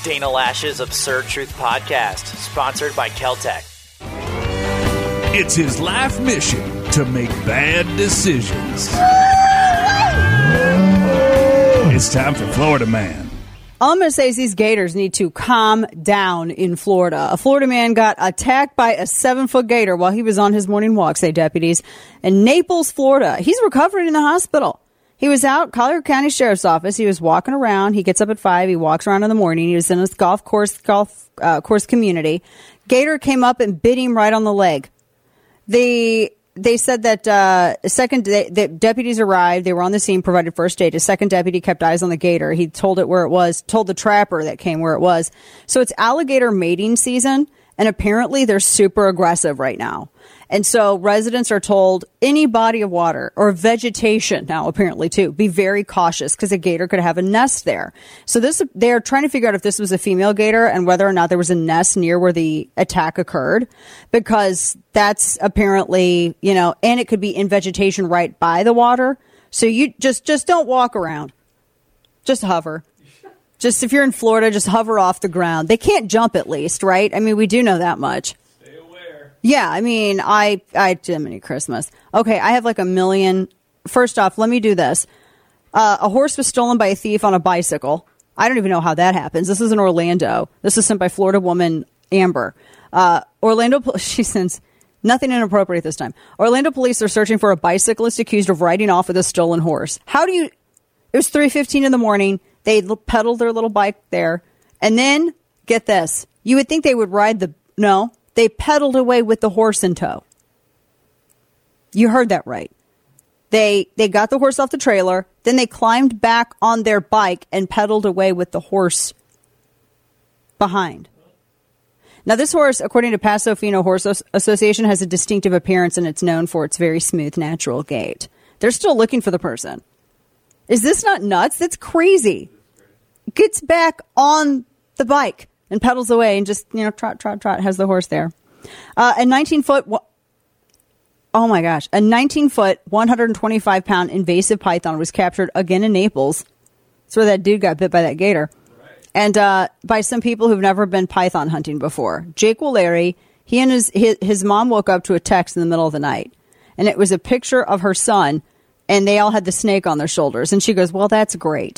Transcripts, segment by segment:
Dana Lash's Absurd Truth Podcast, sponsored by Keltec. It's his life mission to make bad decisions. It's time for Florida Man. All I'm going to say is these gators need to calm down in Florida. A Florida man got attacked by a 7-foot gator while he was on his morning walk, say deputies, in Naples, Florida. He's recovering in the hospital. He was out, Collier County Sheriff's Office. He was walking around. He gets up at 5. He walks around in the morning. He was in his golf course community. Gator came up and bit him right on the leg. They said that the deputies arrived. They were on the scene, provided first aid. A second deputy kept eyes on the gator. He told it where it was, told the trapper that came where it was. So it's alligator mating season, and apparently they're super aggressive right now. And so residents are told any body of water or vegetation now, apparently, too, be very cautious because a gator could have a nest there. So they're trying to figure out if this was a female gator and whether or not there was a nest near where the attack occurred, because that's apparently, and it could be in vegetation right by the water. So you just don't walk around. Just hover. Just if you're in Florida, just hover off the ground. They can't jump at least, right? I mean, we do know that much. Yeah, I mean, I Jiminy Christmas. Okay, I have like a million. First off, let me do this. A horse was stolen by a thief on a bicycle. I don't even know how that happens. This is in Orlando. This is sent by Florida woman Amber. She sends nothing inappropriate this time. Orlando police are searching for a bicyclist accused of riding off with a stolen horse. It was 3:15 in the morning. They pedaled their little bike there. And then, get this. You would think they would no. They pedaled away with the horse in tow. You heard that right. They got the horse off the trailer. Then they climbed back on their bike and pedaled away with the horse behind. Now, this horse, according to Paso Fino Horse Association, has a distinctive appearance, and it's known for its very smooth, natural gait. They're still looking for the person. Is this not nuts? That's crazy. Gets back on the bike and pedals away and just, trot, trot, trot, has the horse there. A 19-foot, oh my gosh, a 19-foot, 125-pound invasive python was captured again in Naples. That's where that dude got bit by that gator. Right. And by some people who've never been python hunting before. Jake Walleri, he and his mom woke up to a text in the middle of the night. And it was a picture of her son, and they all had the snake on their shoulders. And she goes, well, that's great.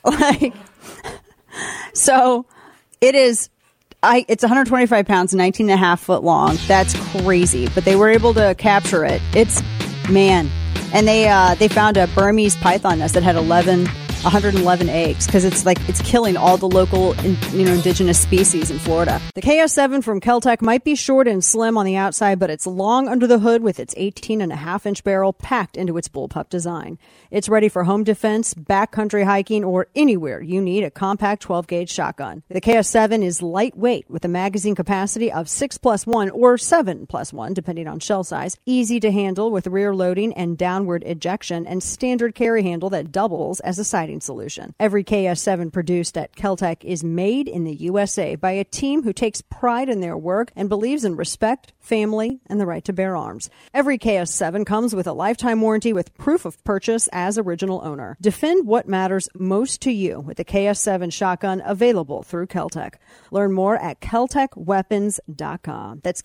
So... It's 125 pounds, 19 and a half foot long. That's crazy. But they were able to capture it. And they found a Burmese python nest that had 111 eggs, because it's killing all the local, indigenous species in Florida. The KS7 from Keltec might be short and slim on the outside, but it's long under the hood with its 18.5-inch barrel packed into its bullpup design. It's ready for home defense, backcountry hiking, or anywhere you need a compact 12-gauge shotgun. The KS7 is lightweight with a magazine capacity of 6+1 or 7+1, depending on shell size, easy to handle with rear loading and downward ejection, and standard carry handle that doubles as a sighting solution. Every KS7 produced at Keltec is made in the USA by a team who takes pride in their work and believes in respect, family, and the right to bear arms. Every KS7 comes with a lifetime warranty with proof of purchase as original owner. Defend what matters most to you with the KS7 shotgun available through Keltec. Learn more at KeltecWeapons.com. That's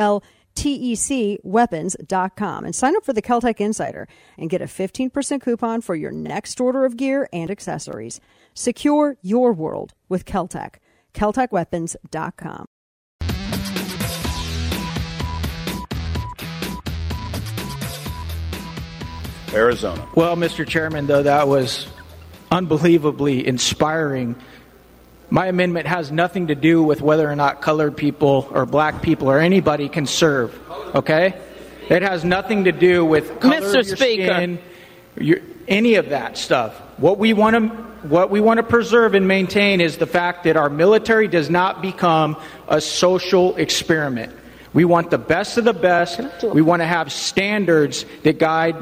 KeltecWeapons.com, and sign up for the Keltec Insider and get a 15% coupon for your next order of gear and accessories. Secure your world with Keltec. KeltecWeapons.com. Arizona. Well, Mr. Chairman, though that was unbelievably inspiring, my amendment has nothing to do with whether or not colored people or black people or anybody can serve, okay? It has nothing to do with color of your skin, any of that stuff. What we want to preserve and maintain is the fact that our military does not become a social experiment. We want the best of the best. We want to have standards that guide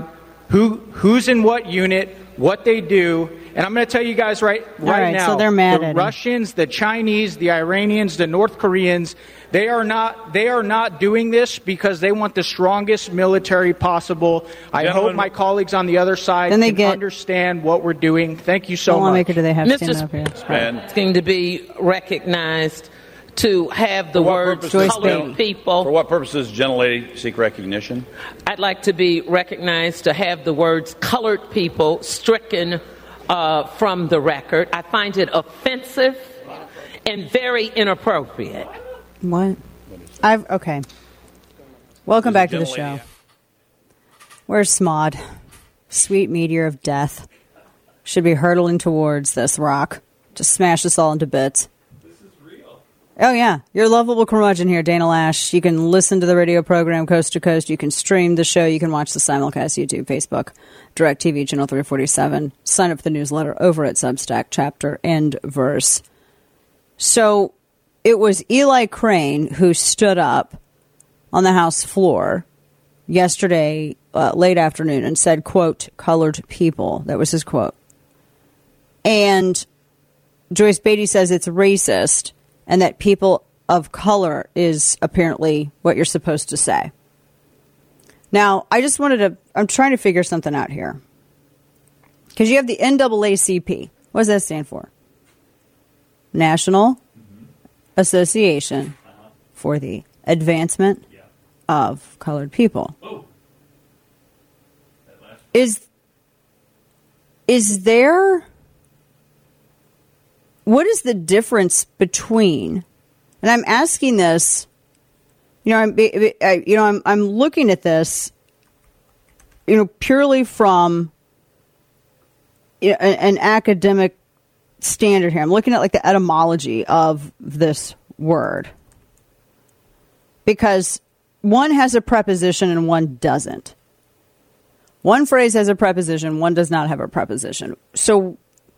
who's in what unit, what they do. And I'm going to tell you guys right now, so they're mad the at Russians, the Chinese, the Iranians, the North Koreans, they are not doing this because they want the strongest military possible. I hope my colleagues on the other side can understand what we're doing. Thank you so much. Do they have Mr. Speaker, to be recognized to have the words colored people. For what purposes does the gentlelady seek recognition? I'd like to be recognized to have the words colored people stricken from the record. I find it offensive and very inappropriate. What? Okay. Welcome back to the show. Where's Smod? Sweet meteor of death. Should be hurtling towards this rock. Just smash us all into bits. Oh, yeah. Your lovable curmudgeon here, Dana Lash. You can listen to the radio program coast to coast. You can stream the show. You can watch the simulcast, YouTube, Facebook, DirecTV, Channel 347. Sign up for the newsletter over at Substack, chapter and verse. So it was Eli Crane who stood up on the House floor yesterday, late afternoon, and said, quote, colored people. That was his quote. And Joyce Beatty says it's racist, and that people of color is apparently what you're supposed to say. Now, I'm trying to figure something out here. Because you have the NAACP. What does that stand for? National Association for the Advancement of Colored People. Is there... What is the difference between, and I'm asking this, I'm looking at this, purely from an academic standard here. I'm looking at like the etymology of this word, because one has a preposition and one doesn't. One phrase has a preposition, one does not have a preposition. So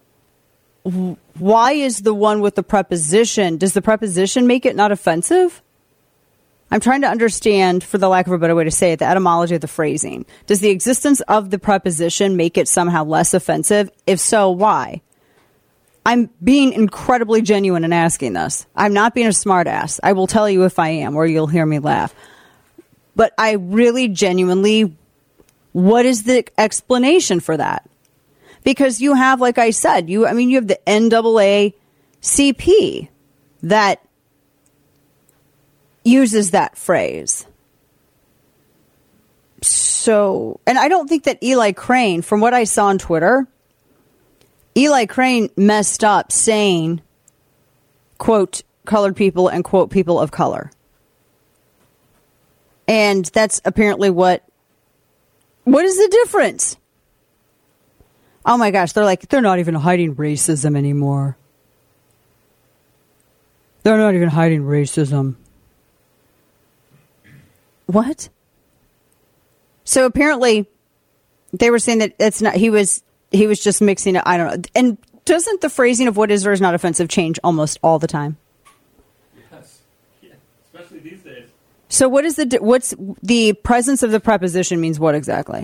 why is the one with the preposition, does the preposition make it not offensive? I'm trying to understand, for the lack of a better way to say it, the etymology of the phrasing. Does the existence of the preposition make it somehow less offensive? If so, why? I'm being incredibly genuine in asking this. I'm not being a smartass. I will tell you if I am, or you'll hear me laugh. But I really genuinely, what is the explanation for that? Because you have, like I said, you have the NAACP that uses that phrase. So, and I don't think that Eli Crane, from what I saw on Twitter, Eli Crane messed up saying, quote, colored people and quote, people of color. And that's apparently what is the difference? Oh my gosh, they're not even hiding racism anymore. They're not even hiding racism. What? So apparently they were saying that it's not, he was just mixing it. I don't know. And doesn't the phrasing of what is or is not offensive change almost all the time? Yes. Yeah, especially these days. So what's the presence of the preposition means what exactly?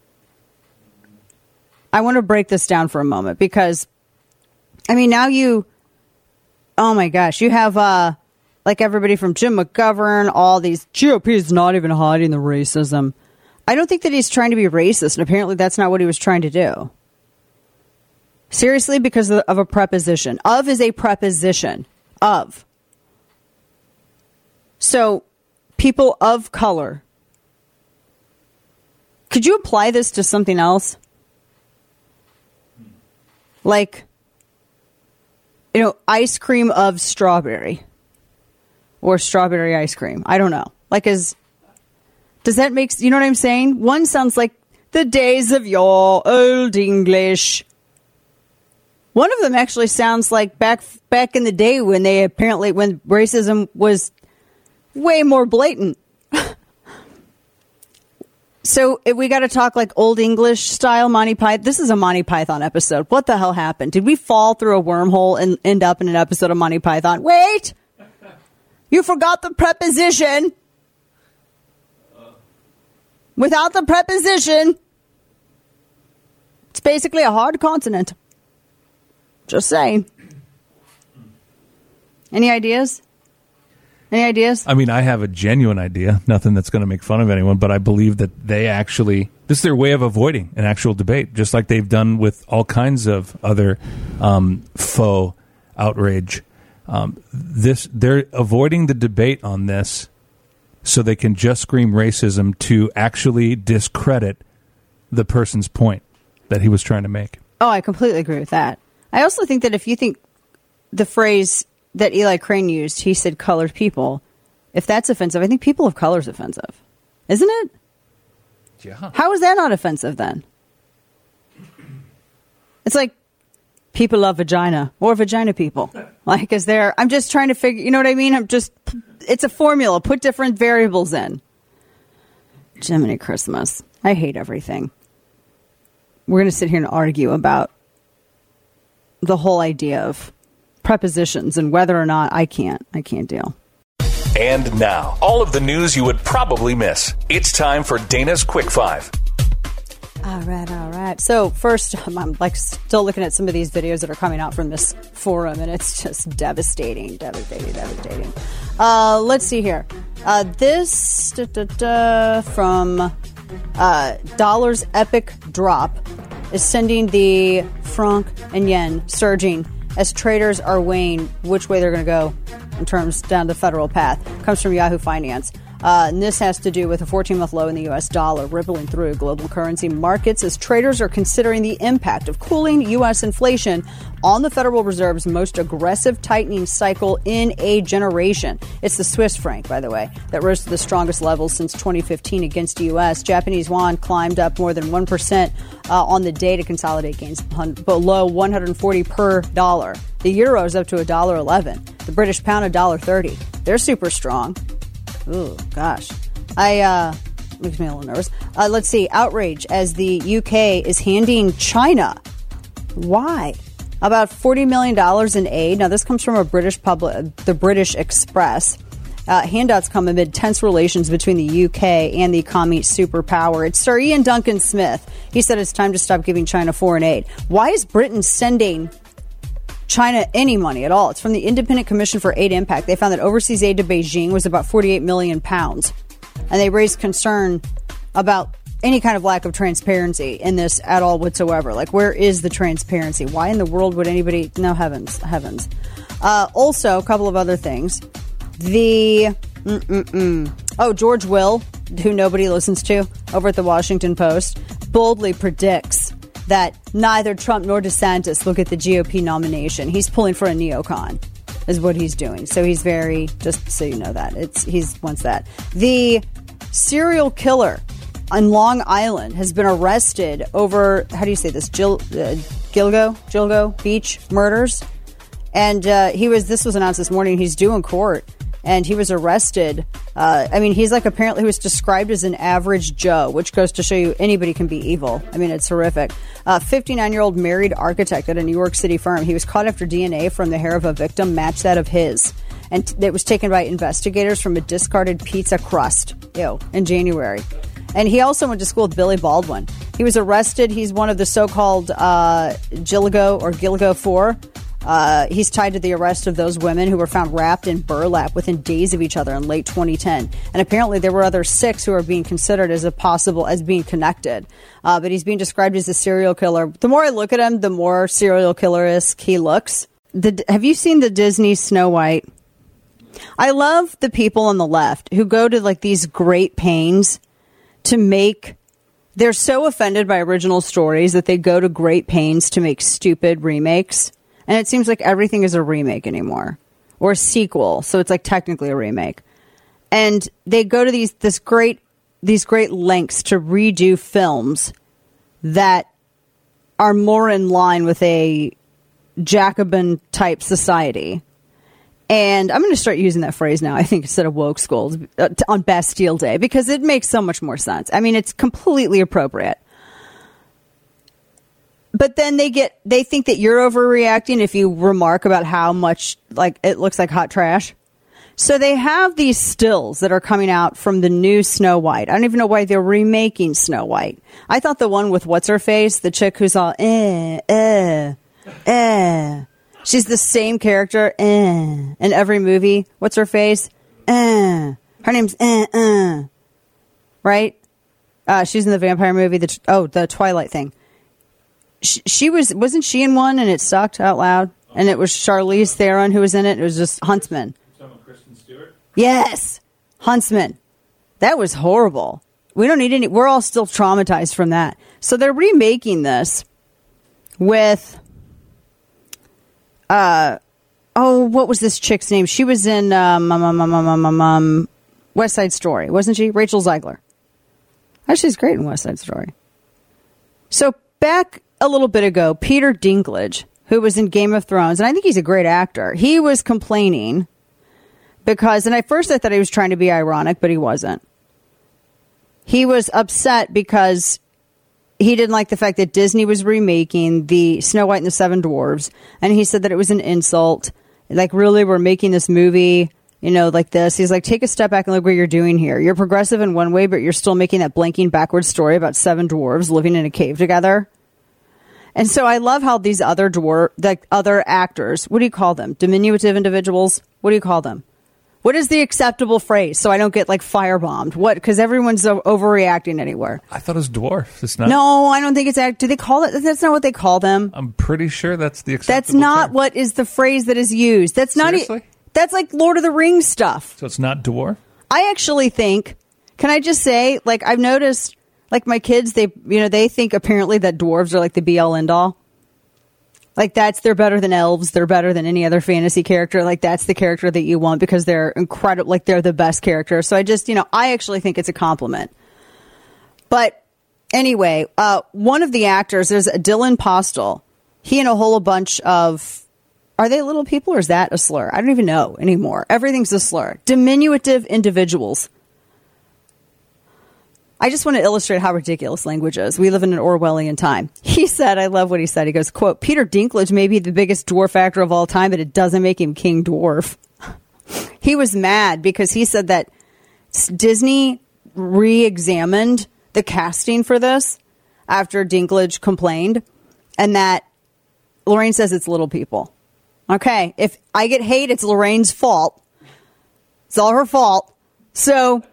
I want to break this down for a moment because, now oh my gosh, you have like everybody from Jim McGovern, all these, GOP is not even hiding the racism. I don't think that he's trying to be racist, and apparently that's not what he was trying to do. Seriously, because of a preposition. Of is a preposition. Of. So, people of color. Could you apply this to something else? Like, ice cream of strawberry. Or strawberry ice cream. I don't know. Does that make, you know what I'm saying? One sounds like the days of your old English. One of them actually sounds like back in the day when when racism was way more blatant. So if we got to talk like old English style Monty Python. This is a Monty Python episode. What the hell happened? Did we fall through a wormhole and end up in an episode of Monty Python? Wait! You forgot the preposition. Without the preposition, It's basically a hard continent. Just saying. Any ideas? Any ideas? I mean, I have a genuine idea. Nothing that's going to make fun of anyone, but I believe that they actually, this is their way of avoiding an actual debate, just like they've done with all kinds of other faux outrage. They're avoiding the debate on this so they can just scream racism to actually discredit the person's point that he was trying to make. Oh, I completely agree with that. I also think that if you think the phrase that Eli Crane used, he said colored people, if that's offensive, I think people of color is offensive. Isn't it? Yeah. How is that not offensive then? It's like people love vagina or vagina people. Like, is there, I'm just trying to figure, you know what I mean? It's a formula. Put different variables in. Jiminy Christmas. I hate everything. We're going to sit here and argue about the whole idea of prepositions and whether or not I can't deal. And now, all of the news you would probably miss. It's time for Dana's Quick Five. All right. So first, I'm like still looking at some of these videos that are coming out from this forum, and it's just devastating. Let's see here. This from Dollar's epic drop is sending the franc and yen surging as traders are weighing which way they're going to go in terms down the federal path. Comes from Yahoo Finance. And this has to do with a 14-month low in the U.S. dollar rippling through global currency markets as traders are considering the impact of cooling U.S. inflation on the Federal Reserve's most aggressive tightening cycle in a generation. It's the Swiss franc, by the way, that rose to the strongest levels since 2015 against the U.S. Japanese yuan climbed up more than 1% on the day to consolidate gains below 140 per dollar. The euro is up to $1.11. The British pound $1.30. They're super strong. Ooh, gosh. Makes me a little nervous. Let's see. Outrage as the UK is handing China. Why? About $40 million in aid. Now, this comes from the British Express. Handouts come amid tense relations between the UK and the commie superpower. It's Sir Ian Duncan Smith. He said it's time to stop giving China foreign aid. Why is Britain sending China any money at all? It's from the Independent Commission for Aid Impact. They found that overseas aid to Beijing was about 48 million pounds. And they raised concern about any kind of lack of transparency in this at all whatsoever. Like, where is the transparency? Why in the world would anybody... No, heavens. Also, a couple of other things. George Will, who nobody listens to, over at the Washington Post, boldly predicts that neither Trump nor DeSantis will get the GOP nomination. He's pulling for a neocon, is what he's doing. So he's very, just so you know that, he wants that. The serial killer on Long Island has been arrested over, how do you say this, Gilgo Beach murders. And this was announced this morning, he's due in court. And he was arrested. He's like, apparently he was described as an average Joe, which goes to show you anybody can be evil. I mean, it's horrific. 59-year-old married architect at a New York City firm. He was caught after DNA from the hair of a victim matched that of his. And it was taken by investigators from a discarded pizza crust. In January. And he also went to school with Billy Baldwin. He was arrested. He's one of the so-called Gilgo 4. He's tied to the arrest of those women who were found wrapped in burlap within days of each other in late 2010. And apparently there were other 6 who are being considered as being connected. But he's being described as a serial killer. The more I look at him, the more serial killer-esque he looks. Have you seen the Disney Snow White? I love the people on the left who go to like these great pains to make... They're so offended by original stories that they go to great pains to make stupid remakes. And it seems like everything is a remake anymore, or a sequel. So it's like technically a remake. And they go to these great lengths to redo films that are more in line with a Jacobin type society. And I'm going to start using that phrase now, I think, instead of woke schools on Bastille Day, because it makes so much more sense. I mean, it's completely appropriate. But then they think that you're overreacting if you remark about how much like it looks like hot trash. So they have these stills that are coming out from the new Snow White. I don't even know why they're remaking Snow White. I thought the one with what's her face, the chick who's all she's the same character in every movie. What's her face? Her name's right? She's in the vampire movie. The Twilight thing. She wasn't she in one and it sucked out loud? And it was Charlize Theron who was in it. It was just Huntsman. Kristen Stewart? Yes, Huntsman. That was horrible. We don't need any. We're all still traumatized from that. So they're remaking this with. What was this chick's name? She was in West Side Story, wasn't she? Rachel Zegler. Actually, she's great in West Side Story. So back a little bit ago, Peter Dinklage, who was in Game of Thrones, and I think he's a great actor, he was complaining because, and at first I thought he was trying to be ironic, but he wasn't. He was upset because he didn't like the fact that Disney was remaking the Snow White and the Seven Dwarfs, and he said that it was an insult. Like, really, we're making this movie, like this. He's like, take a step back and look what you're doing here. You're progressive in one way, but you're still making that blanking backwards story about seven dwarves living in a cave together. And so I love how these other other actors, what do you call them? Diminutive individuals? What do you call them? What is the acceptable phrase so I don't get firebombed? What? Because everyone's overreacting anywhere. I thought it was dwarf. It's not. No, I don't think it's. Do they call it? That's not what they call them. I'm pretty sure that's the acceptable That's not term. What is the phrase that is used. That's not. Seriously? That's like Lord of the Rings stuff. So it's not dwarf? I actually think. Can I just say, I've noticed, my kids, they think apparently that dwarves are the be all end all. They're better than elves. They're better than any other fantasy character. That's the character that you want because they're incredible. They're the best character. So I just, I actually think it's a compliment. But anyway, one of the actors, there's Dylan Postel. He and a whole bunch of, are they little people or is that a slur? I don't even know anymore. Everything's a slur. Diminutive individuals. I just want to illustrate how ridiculous language is. We live in an Orwellian time. He said, I love what he said. He goes, quote, Peter Dinklage may be the biggest dwarf actor of all time, but it doesn't make him King Dwarf. He was mad because he said that Disney re-examined the casting for this after Dinklage complained, and that Lorraine says it's little people. Okay, if I get hate, it's Lorraine's fault. It's all her fault. So...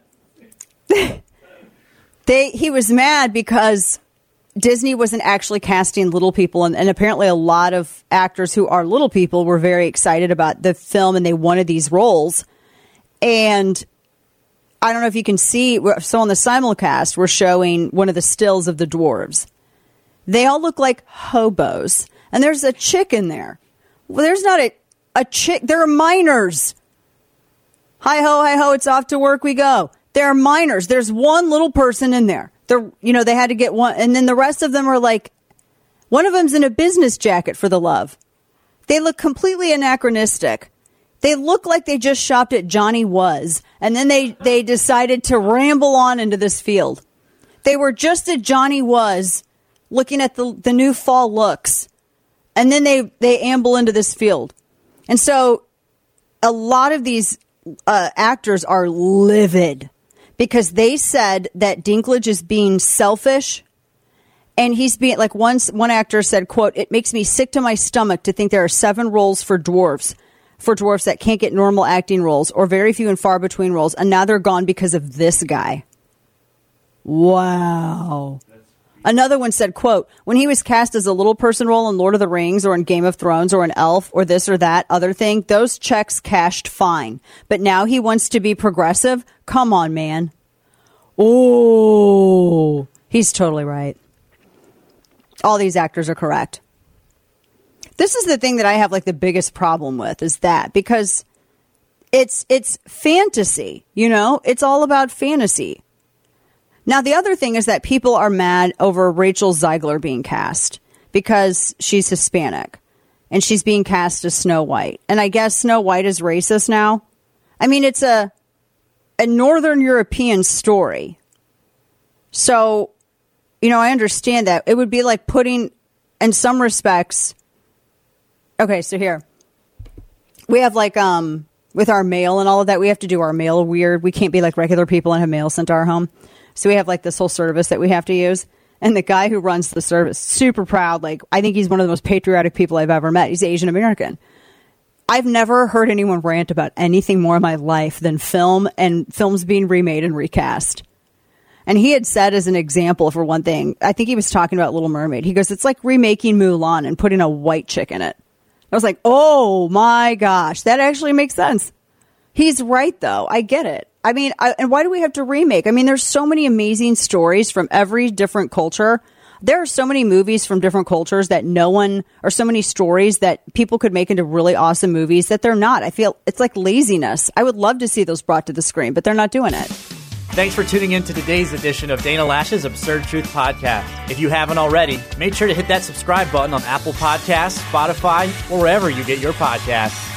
He was mad because Disney wasn't actually casting little people, and apparently a lot of actors who are little people were very excited about the film, and they wanted these roles. And I don't know if you can see, so on the simulcast, we're showing one of the stills of the dwarves. They all look like hobos, and there's a chick in there. Well, there's not a chick. There are minors. Hi ho, it's off to work we go. They're minors. There's one little person in there. They had to get one. And then the rest of them are one of them's in a business jacket for the love. They look completely anachronistic. They look like they just shopped at Johnny Was. And then they decided to ramble on into this field. They were just at Johnny Was looking at the new fall looks. And then they amble into this field. And so a lot of these actors are livid. Because they said that Dinklage is being selfish, and he's being one actor said, quote, it makes me sick to my stomach to think there are 7 roles for dwarfs that can't get normal acting roles or very few and far between roles, and now they're gone because of this guy. Wow. Another one said, quote, when he was cast as a little person role in Lord of the Rings or in Game of Thrones or an elf or this or that other thing, those checks cashed fine. But now he wants to be progressive? Come on, man. Oh, he's totally right. All these actors are correct. This is the thing that I have the biggest problem with is that because it's fantasy, it's all about fantasy. Now, the other thing is that people are mad over Rachel Zegler being cast because she's Hispanic and she's being cast as Snow White. And I guess Snow White is racist now. I mean, it's a Northern European story. So, I understand that. It would be like putting, in some respects, okay, so here. We have with our mail and all of that. We have to do our mail weird. We can't be like regular people and have mail sent to our home. So we have like this whole service that we have to use. And the guy who runs the service, super proud. Like, I think he's one of the most patriotic people I've ever met. He's Asian American. I've never heard anyone rant about anything more in my life than film and films being remade and recast. And he had said, as an example, for one thing, I think he was talking about Little Mermaid. He goes, it's like remaking Mulan and putting a white chick in it. I was like, oh my gosh, that actually makes sense. He's right, though. I get it. I mean, and why do we have to remake? I mean, there's so many amazing stories from every different culture. There are so many movies from different cultures that or so many stories that people could make into really awesome movies that they're not. I feel it's like laziness. I would love to see those brought to the screen, but they're not doing it. Thanks for tuning in to today's edition of Dana Lash's Absurd Truth Podcast. If you haven't already, make sure to hit that subscribe button on Apple Podcasts, Spotify, or wherever you get your podcasts.